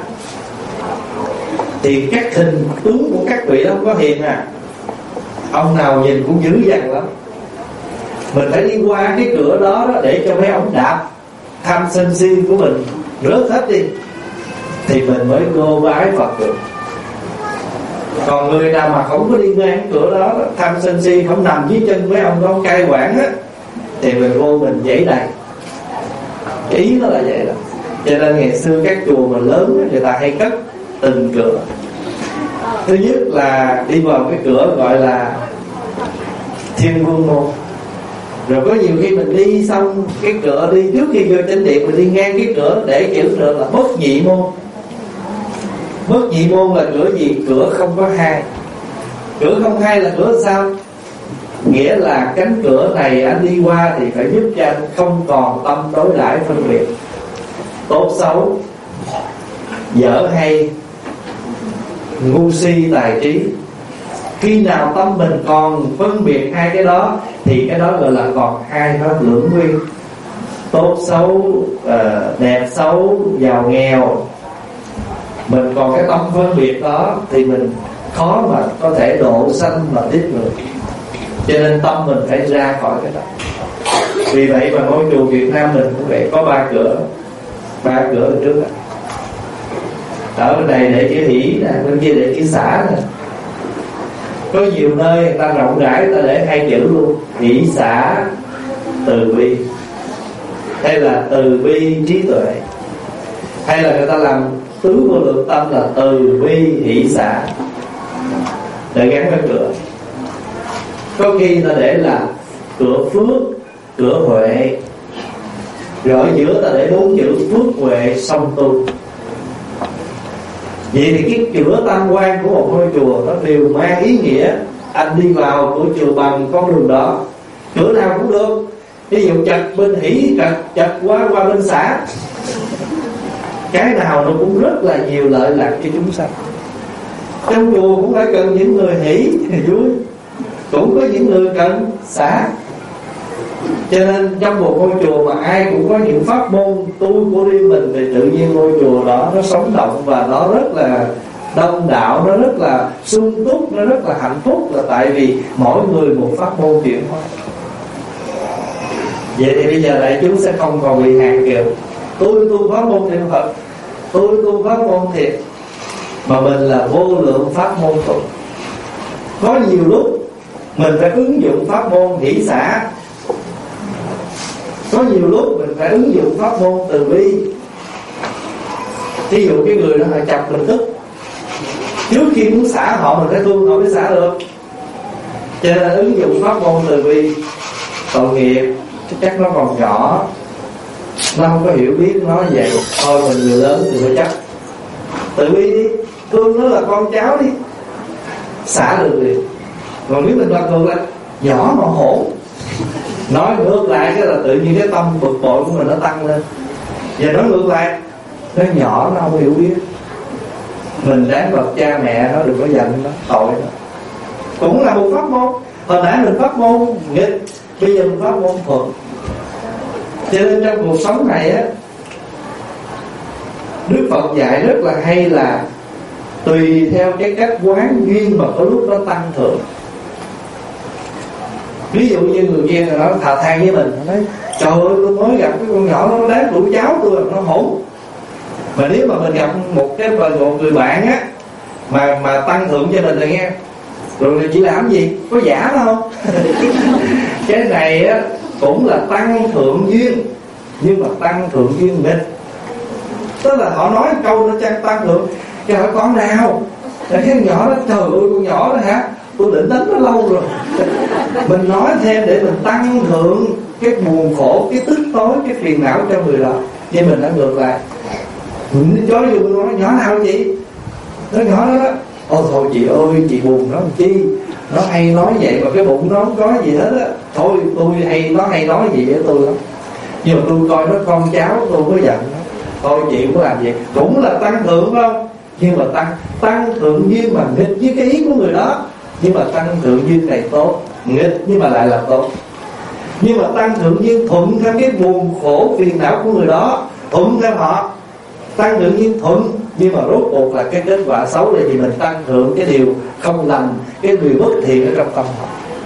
Thì các hình tướng của các vị đó không có hiền à, ông nào nhìn cũng dữ dằn lắm. Mình phải đi qua cái cửa đó, đó để cho mấy ông đạp tham sân si của mình rớt hết đi, thì mình mới vô bái Phật được. Còn người nào mà không có đi ngang cái cửa đó, tham sân si không nằm dưới chân mấy ông đó cai quản á, thì mình vô mình dãy đầy. Ý nó là vậy đó. Cho nên ngày xưa các chùa mà lớn người ta hay cất từng cửa. Thứ nhất là đi vào cái cửa gọi là Thiên Vương Môn. Rồi có nhiều khi mình đi xong cái cửa, đi trước khi vô chánh điện mình đi ngang cái cửa để kiểu nữa là Bất Nhị Môn. Bất Nhị Môn là cửa gì? Cửa không có hai. Cửa không hai là cửa sao? Nghĩa là cánh cửa này anh đi qua thì phải giúp cho anh không còn tâm đối đãi phân biệt tốt xấu, dở hay, ngu si tài trí. Khi nào tâm mình còn phân biệt hai cái đó thì cái đó gọi là còn hai pháp lưỡng nguyên. Tốt xấu, đẹp xấu, giàu nghèo, mình còn cái tâm phân biệt đó thì mình khó mà có thể độ sanh mà tiếp người. Cho nên tâm mình phải ra khỏi cái đó. Vì vậy mà ngôi chùa Việt Nam mình cũng vậy, có ba cửa. Ba cửa ở trước đó. Ở bên này để chữ hỷ nè, bên kia để chữ xả nè. Có nhiều nơi người ta rộng rãi, người ta để hai chữ luôn: hỷ xả từ bi, hay là từ bi trí tuệ, hay là người ta làm tứ vô lượng tâm là từ bi hỷ xả, để gắn với cửa. Có khi ta để là cửa phước, cửa huệ, rồi ở giữa ta để bốn chữ phước huệ song tu. Vậy thì cái cửa tam quan của một ngôi chùa nó đều mang ý nghĩa. Anh đi vào của chùa bằng con đường đó, cửa nào cũng được. Ví dụ chặt bên hỷ, chặt, chặt qua qua bên xả, cái nào nó cũng rất là nhiều lợi lạc cho chúng sanh. Trong chùa cũng phải cần những người hỷ vui, cũng có những người cần xả. Cho nên trong một ngôi chùa mà ai cũng có những pháp môn tu của riêng mình thì tự nhiên ngôi chùa đó nó sống động và nó rất là đông đạo, nó rất là sung túc, nó rất là hạnh phúc, là tại vì mỗi người một pháp môn chuyển hóa. Vậy thì bây giờ đại chúng sẽ không còn bị hạn kiểu tôi tu pháp môn thiện Phật, tôi tu pháp môn thiện, mà mình là vô lượng pháp môn tu. Có nhiều lúc mình phải ứng dụng pháp môn hỷ xả, có nhiều lúc mình phải ứng dụng pháp môn từ bi. Ví dụ cái người đó họ chọc mình tức, trước khi muốn xả họ mình phải tu họ mới xả được. Cho nên ứng dụng pháp môn từ bi. Tội nghiệp chắc nó còn nhỏ, nó không có hiểu biết nó vậy, thôi mình người lớn thì phải chắc từ bi đi, thương nó là con cháu đi, xả được liền. Còn nếu mình đoạt ngược lại, nhỏ mà hỗn, nói ngược lại cái là tự nhiên cái tâm bực bội của mình nó tăng lên. Và nói ngược lại, nó nhỏ nó không hiểu biết, mình đáng bậc cha mẹ nó đừng có giận nó, tội nó. Cũng là một pháp môn. Hồi nãy mình pháp môn nghịch, bây giờ mình pháp môn thuận. Cho nên trong cuộc sống này á, Đức Phật dạy rất là hay là tùy theo cái cách quán duyên mà có lúc nó tăng thượng. Ví dụ như người kia nó thà than với mình, nó nói trời ơi tôi mới gặp cái con nhỏ nó đáng đủ cháu tôi, nó hỗn. Mà nếu mà mình gặp một cái một người bạn á mà mà tăng thượng cho mình là nghe, rồi chỉ làm gì, có giả đâu không? Cái này á cũng là tăng thượng duyên, nhưng mà tăng thượng duyên nghịch. Tức là họ nói câu nó trang tăng thượng, cái hỏi con nào Cái con nhỏ đó, trời ơi con nhỏ đó hả, tôi định đánh nó lâu rồi. Mình nói thêm để mình tăng thượng cái buồn khổ, cái tức tối, cái phiền não cho người đó. Nhưng mình đã ngược lại, mình chó vô nó nói nhỏ nào chị, nó nhỏ đó đó. Ôi thôi chị ơi, chị buồn nó làm chi, nó hay nói vậy mà cái bụng nó không có gì hết á. Thôi tôi hay, nó hay nói gì với tôi lắm, nhưng mà tôi coi nó con cháu tôi có giận đó. Thôi chị cũng làm vậy, cũng là tăng thượng phải không? Nhưng mà tăng tăng thượng duyên mà nghịch với cái ý của người đó. Nhưng mà tăng thượng duyên này tốt, nghịch nhưng mà lại là tốt. Nhưng mà tăng thượng duyên thuận theo cái buồn khổ phiền não của người đó, thuận theo họ. Tăng thượng duyên thuận, nhưng mà rốt cuộc là cái kết quả xấu là gì? Mình tăng thượng cái điều không lành, cái điều bất thiện ở trong tâm họ.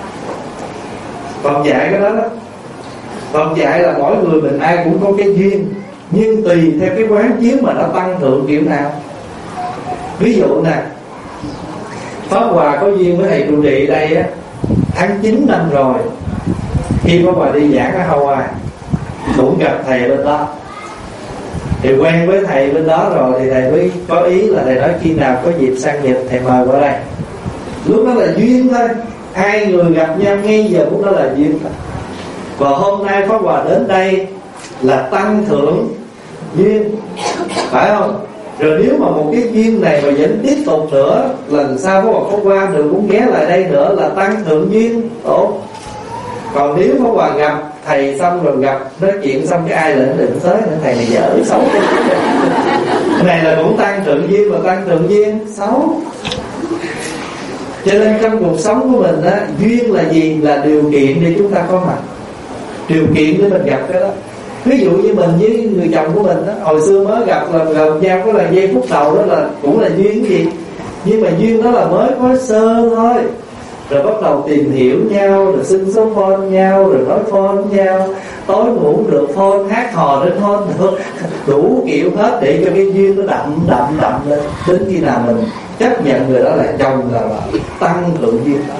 Còn dạy cái đó đó, còn dạy là mỗi người mình ai cũng có cái duyên, nhưng tùy theo cái quán chiếu mà nó tăng thượng kiểu nào. Ví dụ nè, Pháp Hòa có duyên với thầy trụ trì đây á, tháng chín năm rồi, khi Pháp Hòa đi giảng ở Hawaii cũng gặp thầy bên đó, thì quen với thầy bên đó rồi thì thầy mới có ý là thầy nói khi nào có dịp sang Nhật thầy mời qua đây. Lúc đó là duyên thôi, hai người gặp nhau ngay giờ lúc đó là duyên thôi. Và hôm nay Pháp Hòa đến đây là tăng thượng duyên, phải không? Rồi nếu mà một cái duyên này mà vẫn tiếp tục nữa, lần sau Pháp Hòa không qua được cũng ghé lại đây nữa là tăng thượng duyên tốt. Còn nếu Pháp Hòa gặp thầy xong rồi gặp nói chuyện xong cái ai lại định tới nữa, thầy này dở xấu cái này là cũng tăng thượng duyên, mà tăng thượng duyên xấu. Cho nên trong cuộc sống của mình á, duyên là gì? Là điều kiện để chúng ta có mặt, điều kiện để mình gặp cái đó. Ví dụ như mình với người chồng của mình đó, hồi xưa mới gặp là gần nhau có là giây phút đầu đó là cũng là duyên cái gì, nhưng mà duyên đó là mới có sơ thôi. Rồi bắt đầu tìm hiểu nhau, rồi xin số phone nhau, rồi nói phone với nhau, tối ngủ được phone, hát hò đến phone được, đủ kiểu hết để cho cái duyên nó đậm đậm đậm lên. Đến khi nào mình chấp nhận người đó là chồng là, là tăng thượng duyên đó.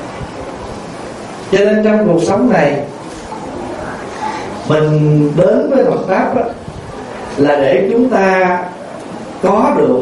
Cho nên trong cuộc sống này mình đến với Phật Pháp đó, là để chúng ta có được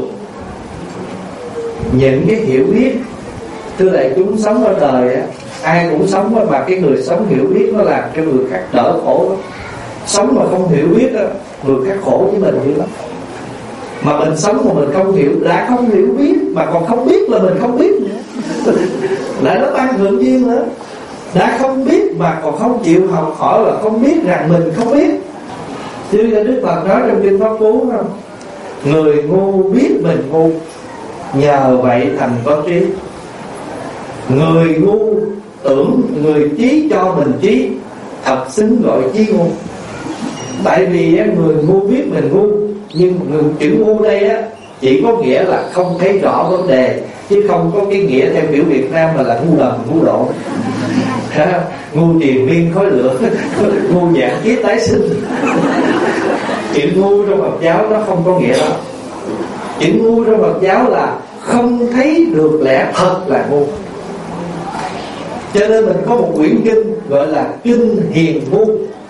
những cái hiểu biết. Thưa đại chúng, sống ở đời á, ai cũng sống đó, mà cái người sống hiểu biết nó làm cho người khác đỡ khổ lắm. Sống mà không hiểu biết đó, người khác khổ với mình dữ lắm. Mà mình sống mà mình không hiểu, đã không hiểu biết mà còn không biết là mình không biết nữa lại nó tăng thượng duyên nữa. Đã không biết mà còn không chịu học hỏi là không biết rằng mình không biết. Chứ Đức Phật nói trong kinh Pháp Cú không, người ngu biết mình ngu, nhờ vậy thành có trí. Người ngu tưởng người trí cho mình trí, thật xứng gọi trí ngu. Tại vì người ngu biết mình ngu, nhưng người chữ ngu đây á chỉ có nghĩa là không thấy rõ vấn đề, chứ không có cái nghĩa theo kiểu Việt Nam mà là ngu đần ngu độ. Ngu triền miên khói lửa, ngu dạng kiếp tái sinh. Chữ ngu trong Phật giáo nó không có nghĩa đó. Chữ ngu trong Phật giáo là không thấy được lẽ thật là ngu. Cho nên mình có một quyển kinh gọi là Kinh Hiền Ngu.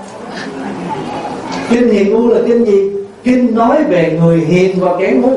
Kinh Hiền Ngu là kinh gì? Kinh nói về người hiền và kẻ ngu.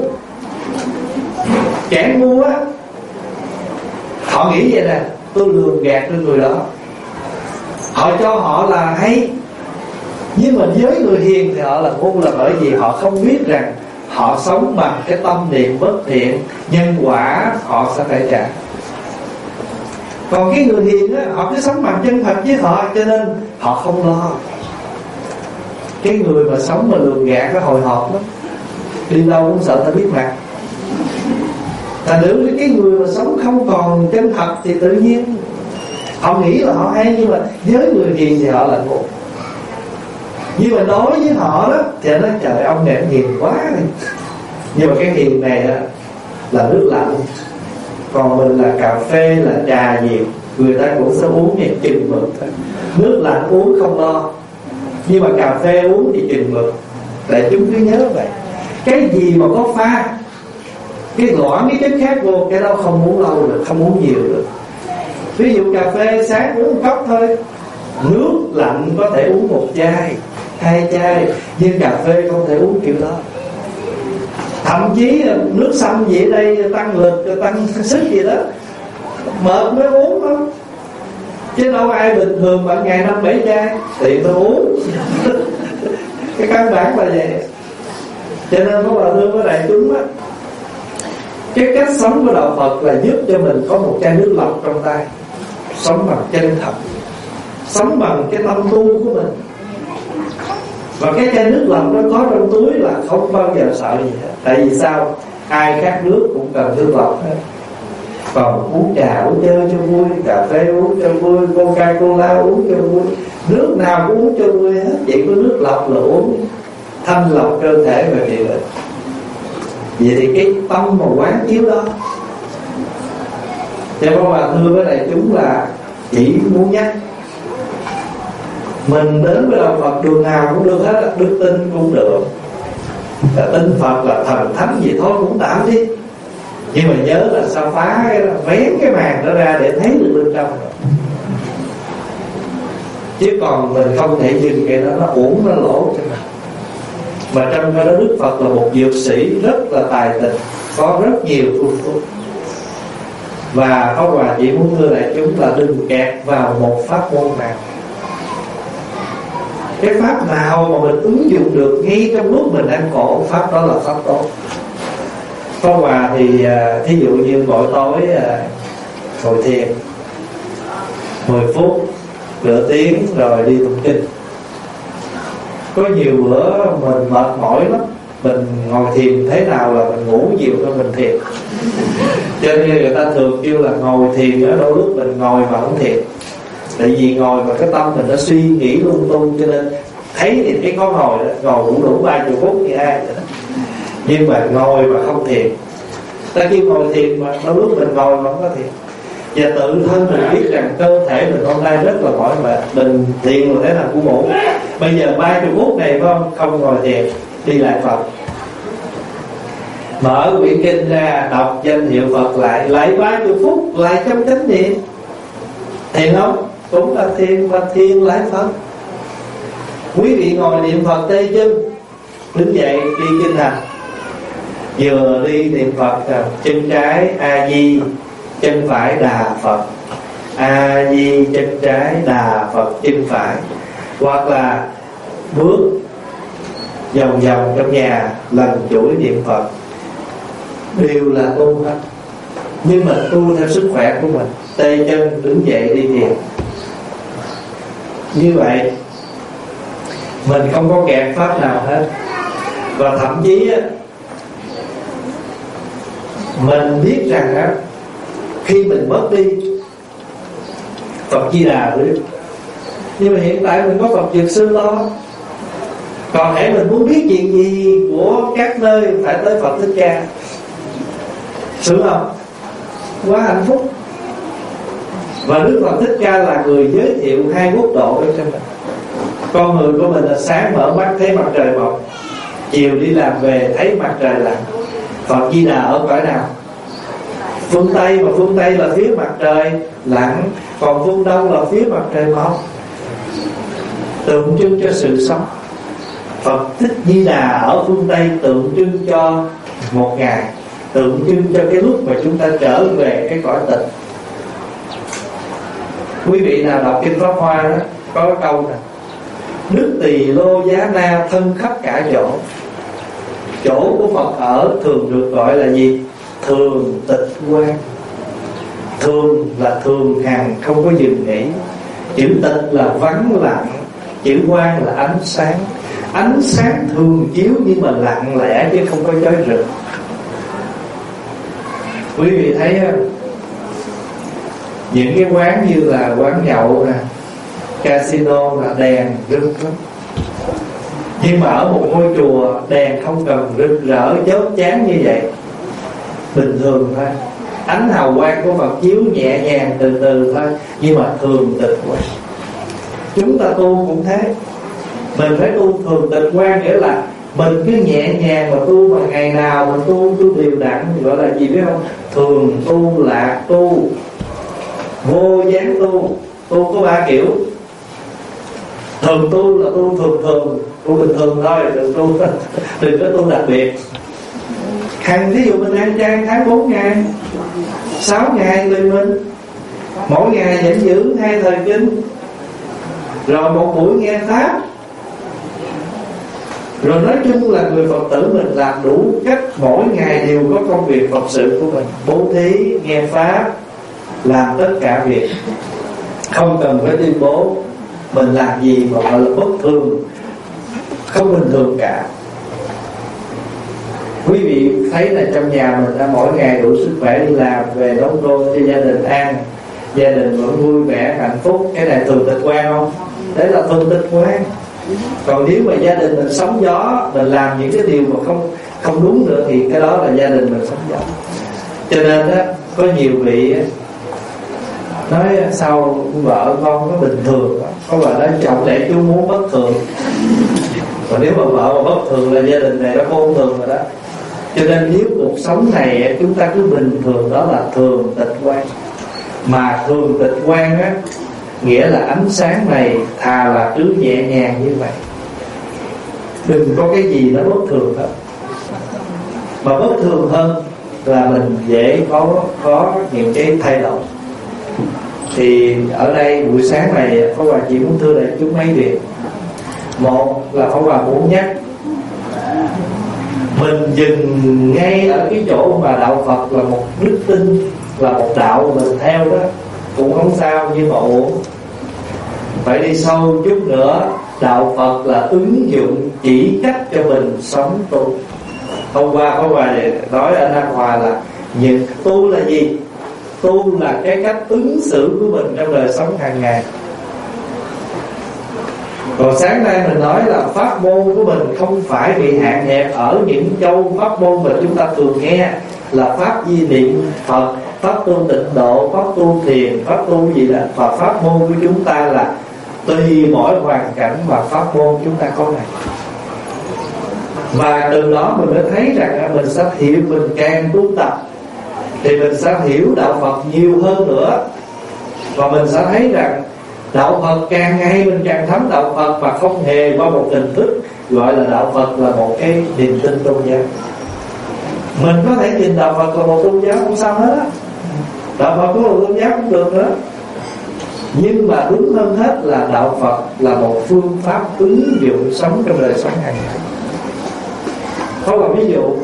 Kẻ ngu á, họ nghĩ vậy nè, tôi lường gạt được người đó, họ cho họ là hay. Nhưng mà với người hiền thì họ là ngu, là bởi vì họ không biết rằng họ sống bằng cái tâm niệm bất thiện, nhân quả họ sẽ phải trả. Còn cái người hiền á, họ cứ sống bằng chân thật với họ, cho nên họ không lo. Cái người mà sống mà lường gạt nó hồi hộp lắm, đi đâu cũng sợ ta biết mặt. Thành nữ cái người mà sống không còn chân thật thì tự nhiên họ nghĩ là họ hay, nhưng mà với người hiền thì họ là ngu. Nhưng mà đối với họ đó thì nó trời ông này hiền quá này. Nhưng mà cái hiền này đó là nước lạnh, còn mình là cà phê, là trà gì người ta cũng sẽ uống như chừng mực thôi. Nước lạnh uống không lo, nhưng mà cà phê uống thì chừng mực. Đại chúng cứ nhớ vậy, cái gì mà có pha cái loãng cái chất khác vô, cái đó không uống lâu được, không uống nhiều được. Ví dụ cà phê sáng uống một cốc thôi, nước lạnh có thể uống một chai, hai chai, nhưng cà phê không thể uống kiểu đó. Thậm chí nước sâm gì ở đây tăng lực, tăng sức gì đó, mệt mới uống thôi, chứ đâu ai bình thường bạn ngày năm bảy chai tiện tôi uống. Cái căn bản là vậy. Cho nên có bà thương với đại chúng á, cái cách sống của đạo Phật là giúp cho mình có một chai nước lọc trong tay, sống bằng chân thật, sống bằng cái tâm tu của mình. Và cái chai nước lọc nó có trong túi là không bao giờ sợ gì hết. Tại vì sao? Ai khát nước cũng cần nước lọc hết. Còn uống trà uống chơi cho vui, cà phê uống cho vui, Coca-Cola uống cho vui, nước nào cũng uống cho vui hết. Chỉ có nước lọc là uống thanh lọc cơ thể và trị bệnh. Vậy thì cái tâm mà quán chiếu đó. Cho nên bà thưa với đại chúng là chỉ muốn nhắc mình đến với đạo Phật đường nào cũng được hết, đức tin cũng được, là tin Phật là thần thánh gì thôi cũng tạm đi, nhưng mà nhớ là sao phá cái đó, vén cái màn đó ra để thấy được bên trong rồi. Chứ còn mình không thể dừng cái đó, nó uổng nó lỗ cho mình. Mà trong cái đó Đức Phật là một dược sĩ rất là tài tình, có rất nhiều phương thuốc. Và Pháp Hòa chỉ muốn thưa đại chúng là đừng kẹt vào một pháp môn nào. Cái pháp nào mà mình ứng dụng được ngay trong lúc mình đang khổ, pháp đó là pháp tốt. Pháp Hòa thì thí dụ như mỗi tối ngồi thiền mười phút, nửa tiếng rồi đi tụng kinh. Có nhiều bữa mình mệt mỏi lắm, mình ngồi thiền thế nào là mình ngủ nhiều hơn mình thiền. Cho nên người ta thường kêu là ngồi thiền, ở đôi lúc mình ngồi mà không thiền. Tại vì ngồi mà cái tâm mình nó suy nghĩ lung tung, cho nên thấy thì thấy có ngồi đó, ngồi cũng đủ ba mươi phút như ai vậy đó. Nhưng mà ngồi mà không thiền, ta kêu ngồi thiền mà đôi lúc mình ngồi mà không có thiền. Và tự thân mình biết rằng cơ thể mình hôm nay rất là mỏi mệt, mình thiền rồi thế nào cũng ngủ. Bây giờ ba mươi phút này phải không, không ngồi thiền, đi lại Phật, mở quyển kinh ra đọc danh hiệu Phật lại, lại ba mươi phút lại trong chánh niệm. Thiền không? Cũng là thiền, và thiền lại Phật. Quý vị ngồi niệm Phật tê chân, đứng dậy đi kinh hành. Vừa đi niệm Phật, chân trái A Di, chân phải Đà Phật, A Di chân trái, Đà Phật chân phải. Hoặc là bước vòng vòng trong nhà lần chuỗi niệm Phật, đều là tu hết. Nhưng mà tu theo sức khỏe của mình, tê chân đứng dậy đi thiền. Như vậy mình không có kẹt pháp nào hết. Và thậm chí á, mình biết rằng á, khi mình mất đi, Phật Di Đà biết, nhưng mà hiện tại mình có Phật Dược Sư lo. Còn hãy mình muốn biết chuyện gì của các nơi, phải tới Phật Thích Ca, sướng không? Quá hạnh phúc. Và Đức Phật Thích Ca là người giới thiệu hai quốc độ cho mình. Con người của mình là sáng mở mắt thấy mặt trời mọc, chiều đi làm về thấy mặt trời lặn. Phật Di Đà ở cõi nào? Phương Tây, mà phương Tây là phía mặt trời lặn, còn phương Đông là phía mặt trời mọc, tượng trưng cho sự sống. Phật Thích Di Đà ở phương Tây tượng trưng cho một ngày, tượng trưng cho cái lúc mà chúng ta trở về cái cõi tịch. Quý vị nào đọc kinh Pháp Hoa đó, có cái câu này: nước Tỳ Lô Giá Na thân khắp cả chỗ. Chỗ của Phật ở thường được gọi là gì? Thường tịch quan. Thường là thường hằng, không có dừng nghỉ. Chữ tịch là vắng lặng, chữ quan là ánh sáng. Ánh sáng thường chiếu nhưng mà lặng lẽ chứ không có chói rực. Quý vị thấy những cái quán như là quán nhậu nè, casino là đèn rực lắm. Nhưng mà ở một ngôi chùa đèn không cần rực rỡ chớp chán như vậy, bình thường thôi. Ánh hào quang của Phật chiếu nhẹ nhàng từ từ thôi, nhưng mà thường tịch quan. Chúng ta tu cũng thế, mình phải tu thường tịch quan, nghĩa là mình cứ nhẹ nhàng mà tu, mà ngày nào mình tu tu đều đặn, gọi là gì biết không? Thường tu, lạc tu, vô gián tu. Tu có ba kiểu. Thường tu là tu thường thường, tu bình thường thôi, đừng tu đừng có tu đặc biệt. Hàng ví dụ mình ăn chay tháng bốn ngày, sáu ngày tùy mình, mỗi ngày vẫn giữ hai thời kinh, rồi một buổi nghe pháp. Rồi nói chung là người Phật tử mình làm đủ cách, mỗi ngày đều có công việc Phật sự của mình, bố thí, nghe pháp, làm tất cả việc, không cần phải tuyên bố mình làm gì mà gọi là bất thường, không bình thường cả. Quý vị thấy là trong nhà mình đã mỗi ngày đủ sức khỏe đi làm, về đóng góp cho gia đình ăn, gia đình vẫn vui vẻ hạnh phúc, cái này thường tịch quan không? Đấy là thường tịch quan. Còn nếu mà gia đình mình sóng gió, mình làm những cái điều mà không không đúng nữa, thì cái đó là gia đình mình sóng gió. Cho nên á, có nhiều vị á, nói sao vợ con có bình thường đó. Có vợ nói chồng để chú muốn bất thường. Còn nếu mà vợ mà bất thường là gia đình này nó không thường rồi đó. Cho nên nếu cuộc sống này chúng ta cứ bình thường, đó là thường tịch quan. Mà thường tịch quan á, nghĩa là ánh sáng này thà là cứ nhẹ nhàng như vậy, đừng có cái gì nó bất thường hết. Mà bất thường hơn là mình dễ có có những cái thay đổi. Thì ở đây buổi sáng này Pháp Hòa chỉ muốn thưa đại chúng mấy việc. Một là Pháp Hòa muốn nhắc mình dừng ngay ở cái chỗ mà đạo Phật là một đức tin, là một đạo mình theo đó cũng không sao, nhưng mà uổng. Phải đi sâu chút nữa. Đạo Phật là ứng dụng chỉ cách cho mình sống tu. Hôm qua Pháp Hòa nói ở Nam Hòa là những tu là gì? Tu là cái cách ứng xử của mình trong đời sống hàng ngày. Còn sáng nay mình nói là pháp môn của mình không phải bị hạn hẹp ở những châu pháp môn mà chúng ta thường nghe là pháp di niệm Phật, pháp tu tịnh độ, pháp tu thiền, pháp tu gì đó. Và pháp môn của chúng ta là tùy mỗi hoàn cảnh mà pháp môn chúng ta có này. Và từ đó mình mới thấy rằng mình sẽ hiểu, mình càng tu tập thì mình sẽ hiểu đạo Phật nhiều hơn nữa. Và mình sẽ thấy rằng đạo Phật càng ngày mình càng thấm đạo Phật, và không hề qua một hình thức gọi là đạo Phật là một cái niềm tin tôn giáo. Mình có thể nhìn đạo Phật là một tôn giáo không sao hết á, đạo Phật cũng là một tôn giáo cũng được nữa. Nhưng mà đúng hơn hết là đạo Phật là một phương pháp ứng dụng sống trong đời sống hàng ngày. Có một ví dụ,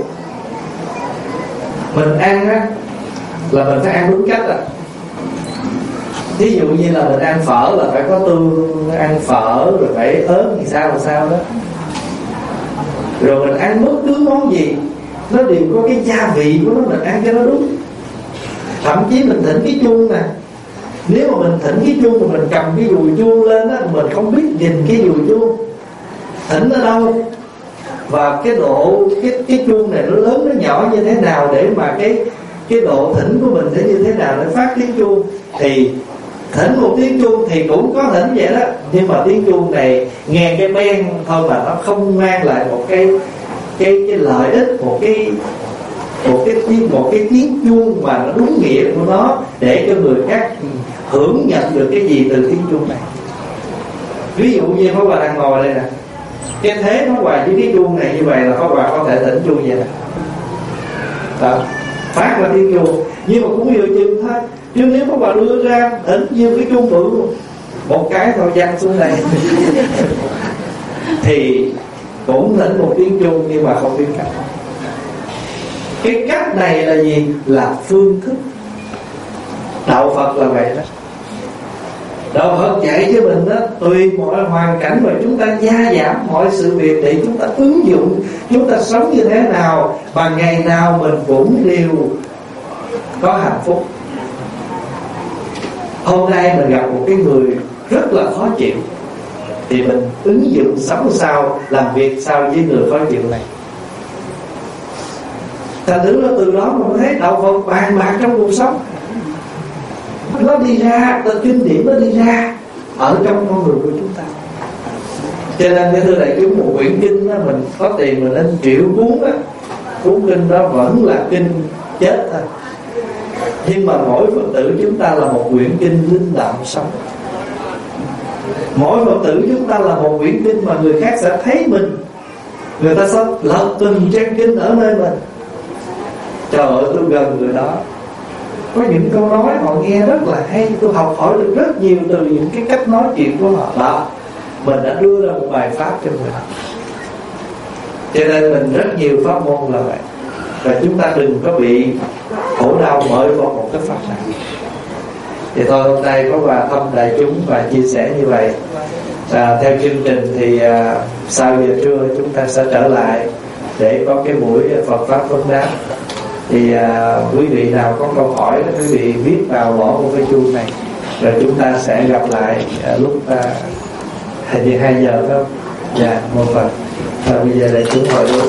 mình ăn á là mình phải ăn đúng cách à. Ví dụ như là mình ăn phở là phải có tương, ăn phở rồi phải ớt thì sao làm sao đó. Rồi mình ăn bất cứ món gì nó đều có cái gia vị của nó, mình ăn cho nó đúng. Thậm chí mình thỉnh cái chuông nè, nếu mà mình thỉnh cái chuông mà mình cầm cái dùi chuông lên á, mình không biết nhìn cái dùi chuông thỉnh ở đâu, và cái độ cái cái chuông này nó lớn nó nhỏ như thế nào, để mà cái cái độ thỉnh của mình sẽ như thế nào để phát tiếng chuông. Thì thỉnh một tiếng chuông thì cũng có thỉnh vậy đó, nhưng mà tiếng chuông này nghe cái ben thôi mà nó không mang lại một cái cái cái lợi ích, một cái một cái một cái tiếng chuông mà nó đúng nghĩa của nó, để cho người khác hưởng nhận được cái gì từ tiếng chuông này. Ví dụ như Pháp Hòa đang ngồi đây nè, cái thế Pháp Hòa với cái chuông này như vậy là Pháp Hòa có thể thỉnh chuông vậy nè, đó, phát ra tiếng chuông. Nhưng mà cũng vừa chừng thôi, chứ nếu Pháp Hòa đưa ra thỉnh như cái chuông bự một cái thôi văng xuống đây thì cũng thỉnh một tiếng chuông nhưng mà không biết cách. Cái cách này là gì? Là phương thức. Đạo Phật là vậy đó. Đạo Phật dạy cho mình đó, tùy mọi hoàn cảnh mà chúng ta gia giảm mọi sự việc để chúng ta ứng dụng, chúng ta sống như thế nào mà ngày nào mình cũng đều có hạnh phúc. Hôm nay mình gặp một cái người rất là khó chịu, thì mình ứng dụng sống sao, làm việc sao với người khó chịu này. Thành thử là từ đó mình thấy đạo Phật bàn bạc trong cuộc sống, nó đi ra, từ kinh điển nó đi ra ở trong con người của chúng ta. Cho nên cái thưa đại chúng, một quyển kinh đó, mình có tiền mình nên triệu cuốn đó, cuốn kinh đó vẫn là kinh chết thôi. Nhưng mà mỗi Phật tử chúng ta là một quyển kinh linh động sống. Mỗi Phật tử chúng ta là một quyển kinh mà người khác sẽ thấy mình, người ta sẽ lật từng trang kinh ở nơi mình. Trời ơi, tôi gần người đó, có những câu nói họ nghe rất là hay, tôi học hỏi được rất nhiều từ những cái cách nói chuyện của họ. Đó, mình đã đưa ra một bài pháp cho người đó. Cho nên mình rất nhiều pháp môn là vậy. Và chúng ta đừng có bị khổ đau bởi vào một cái pháp này. Thì thôi hôm nay có quà thăm đại chúng và chia sẻ như vậy. à, Theo chương trình thì à, sau giờ trưa chúng ta sẽ trở lại để có cái buổi Phật Pháp vấn đáp. Thì à, quý vị nào có câu hỏi quý vị viết vào bỏ một cái chuông này, rồi chúng ta sẽ gặp lại à, lúc à, hình như hai giờ phải không? Dạ, một phần. Và bây giờ đại chúng hỏi đúng.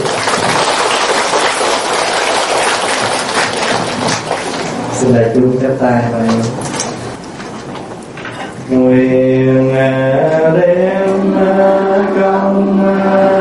Xin đại chúng chắp tay và nguyện đem công